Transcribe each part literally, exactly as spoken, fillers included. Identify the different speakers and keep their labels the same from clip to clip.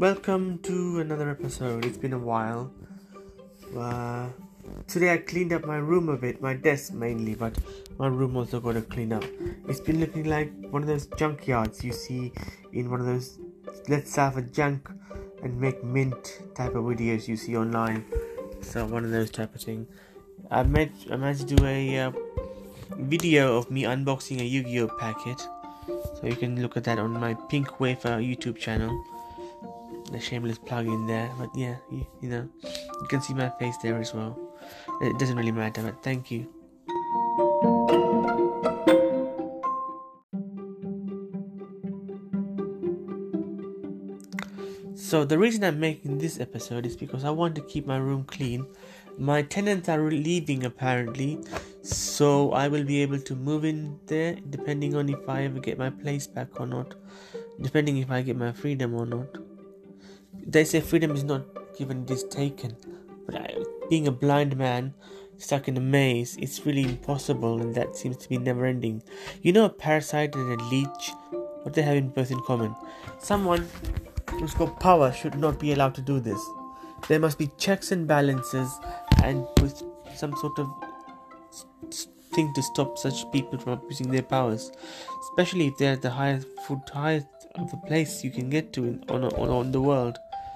Speaker 1: Welcome to another episode. It's been a while. Uh, today I cleaned up my room a bit, my desk mainly, but my room also got to clean up. It's been looking like one of those junkyards you see in one of those let's salvage junk and make mint type of videos you see online. So one of those type of thing. I made I managed to do a uh, video of me unboxing a Yu-Gi-Oh packet. So you can look at that on my Pink Wafer YouTube channel. A shameless plug in there, but yeah, you, you know, you can see my face there as well. It doesn't really matter, but thank you. So the reason I'm making this episode is because I want to keep my room clean. My tenants are leaving apparently, so I will be able to move in there depending on if I ever get my place back or not, depending if I get my freedom or not. They say freedom is not given, it is taken. But I, being a blind man stuck in a maze, it's really impossible, and that seems to be never ending. You know, a parasite and a leech, what they have in both in common? Someone who's got power should not be allowed to do this. There must be checks and balances, and with some sort of thing to stop such people from abusing their powers, especially if they're at the highest food highest of the place you can get to in, on, on, on the world.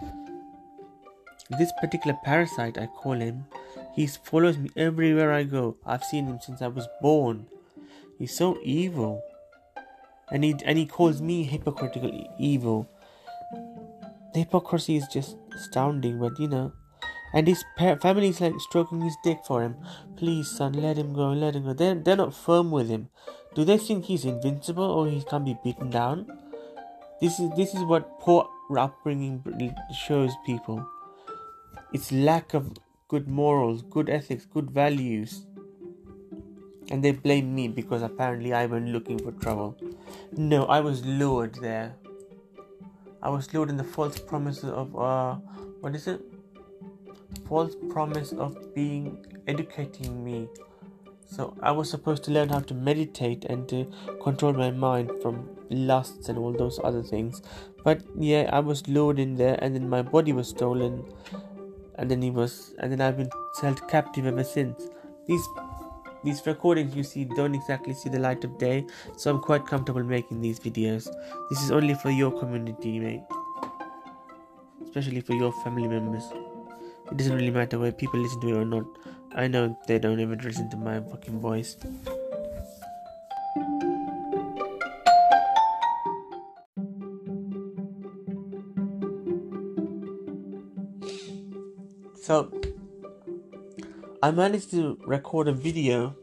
Speaker 1: This particular parasite, I call him, he follows me everywhere I go. I've seen him since I was born. He's so evil. And he, and he calls me hypocritical evil. The hypocrisy is just astounding, but you know. And his pa- family is like stroking his dick for him. Please, son, let him go, let him go. They're, they're not firm with him. Do they think he's invincible or he can't be beaten down? This is this is what poor upbringing shows people. It's lack of good morals, good ethics, good values. And they blame me because apparently I went looking for trouble. No, I was lured there. I was lured in the false promise of, uh, what is it? False promise of being, educating me. So I was supposed to learn how to meditate and to control my mind from lusts and all those other things. But yeah, I was lured in there, and then my body was stolen. And then he was, and then I've been held captive ever since. These these recordings you see don't exactly see the light of day, so I'm quite comfortable making these videos. This is only for your community, mate. Especially for your family members. It doesn't really matter whether people listen to it or not. I know they don't even listen to my fucking voice. So, I managed to record a video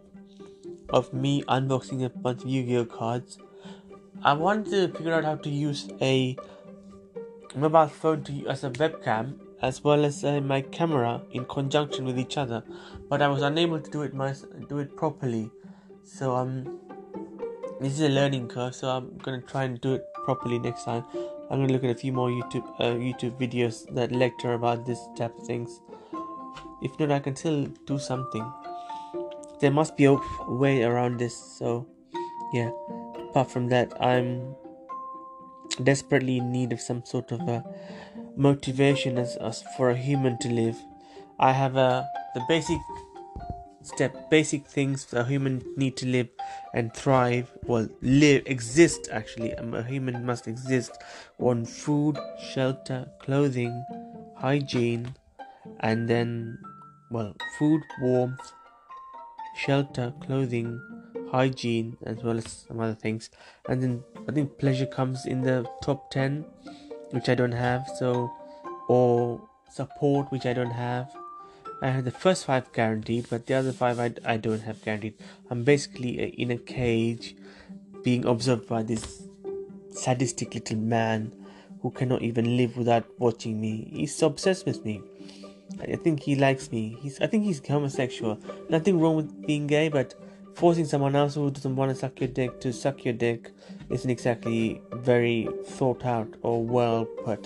Speaker 1: of me unboxing a bunch of Yu-Gi-Oh cards. I wanted to figure out how to use a mobile phone to as a webcam as well as uh, my camera in conjunction with each other, but I was unable to do it my, do it properly. So um, this is a learning curve. So I'm gonna try and do it properly next time. I'm gonna look at a few more YouTube uh, YouTube videos that lecture about this type of things. If not, I can still do something. There must be a way around this. So yeah. Apart from that, I'm desperately in need of some sort of a motivation as, as for a human to live. I have a the basic step, basic things a human need to live and thrive. Well, live, exist actually. A human must exist on food, shelter, clothing, hygiene, and then, well, food, warmth, shelter, clothing, hygiene, as well as some other things. And then I think pleasure comes in the top ten, which I don't have. So, or support, which I don't have. I have the first five guaranteed, but the other five I, I don't have guaranteed. I'm basically a, in a cage being observed by this sadistic little man who cannot even live without watching me. He's so obsessed with me. I think he likes me. He's I think he's homosexual. Nothing wrong with being gay, but forcing someone else who doesn't want to suck your dick to suck your dick isn't exactly very thought out or well put.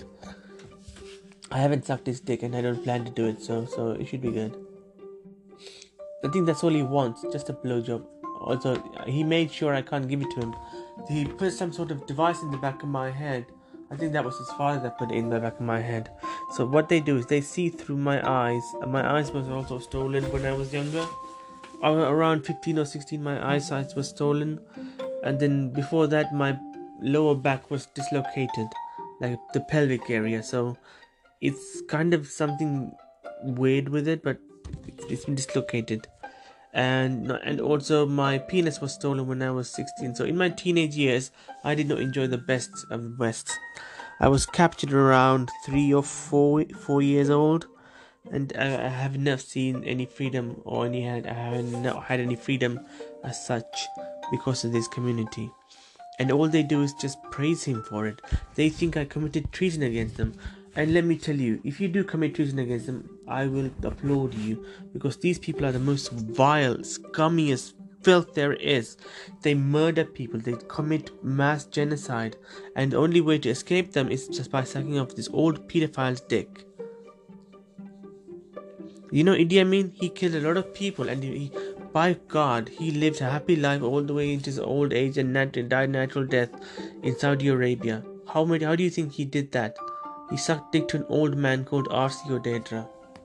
Speaker 1: I haven't sucked his dick and I don't plan to do it, so so it should be good. I think that's all he wants, just a blowjob. Also, he made sure I can't give it to him. He put some sort of device in the back of my head I think that was his father that put it in the back of my head. So what they do is they see through my eyes. And my eyes was also stolen when I was younger. Around fifteen or sixteen, my eyesight was stolen. And then before that, my lower back was dislocated, like the pelvic area. So it's kind of something weird with it, but it's dislocated. And and also my penis was stolen when I was sixteen. So in my teenage years, I did not enjoy the best of the West. I was captured around three or four four years old, and I, I have never seen any freedom or any had I haven't not had any freedom as such because of this community. And all they do is just praise him for it. They think I committed treason against them. And let me tell you, if you do commit treason against them, I will applaud you, because these people are the most vile, scummiest filth there is. They murder people, they commit mass genocide, and the only way to escape them is just by sucking off this old pedophile's dick. You know, Idi Amin, he killed a lot of people, and he, by God, he lived a happy life all the way into his old age and nat- died natural death in Saudi Arabia. How many? How do you think he did that? He sucked dick to an old man called R C Odedra.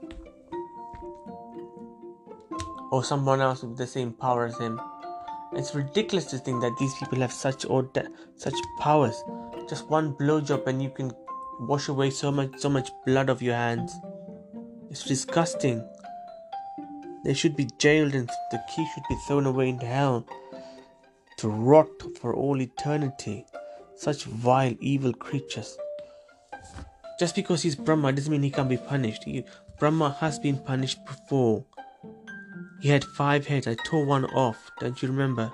Speaker 1: Or someone else with the same power as him. It's ridiculous to think that these people have such ode- such powers. Just one blowjob and you can wash away so much so much blood off your hands. It's disgusting. They should be jailed and the key should be thrown away into hell to rot for all eternity. Such vile, evil creatures. Just because he's Brahma doesn't mean he can't be punished. He, Brahma has been punished before. He had five heads. I tore one off. Don't you remember?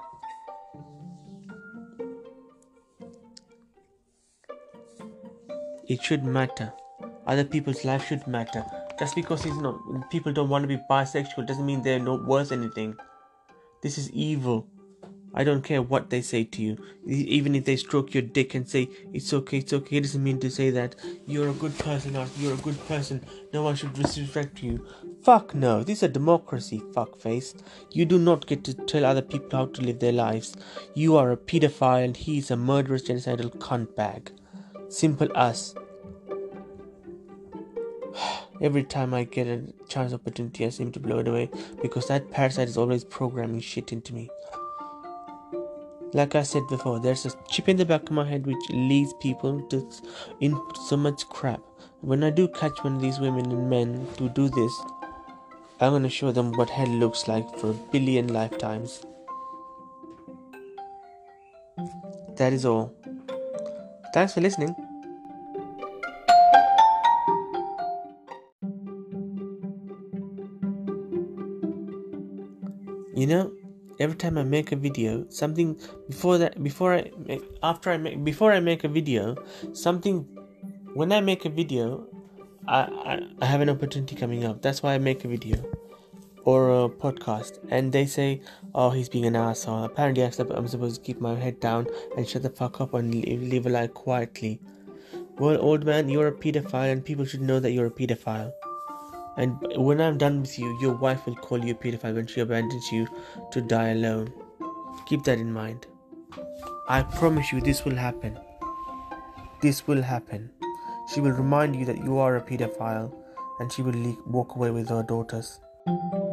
Speaker 1: It should matter. Other people's life should matter. Just because he's not, people don't want to be bisexual doesn't mean they're not worth anything. This is evil. I don't care what they say to you. Even if they stroke your dick and say, it's okay, it's okay, it doesn't mean to say that you're a good person or you're a good person. No one should disrespect you. Fuck no, this is a democracy, fuckface. You do not get to tell other people how to live their lives. You are a pedophile and he's a murderous, genocidal cunt bag. Simple as. Every time I get a chance opportunity, I seem to blow it away because that parasite is always programming shit into me. Like I said before, there's a chip in the back of my head which leads people to in so much crap. When I do catch one of these women and men to do this, I'm going to show them what hell looks like for a billion lifetimes. That is all. Thanks for listening. You know, every time I make a video, something before that, before I make, after I make, before I make a video, something, when I make a video, I, I, I have an opportunity coming up. That's why I make a video or a podcast. And they say, oh, he's being an asshole. Apparently, I'm supposed to keep my head down and shut the fuck up and live a life quietly. Well, old man, you're a pedophile and people should know that you're a pedophile. And when I'm done with you, your wife will call you a pedophile when she abandons you to die alone. Keep that in mind. I promise you this will happen. This will happen. She will remind you that you are a pedophile and she will walk away with her daughters.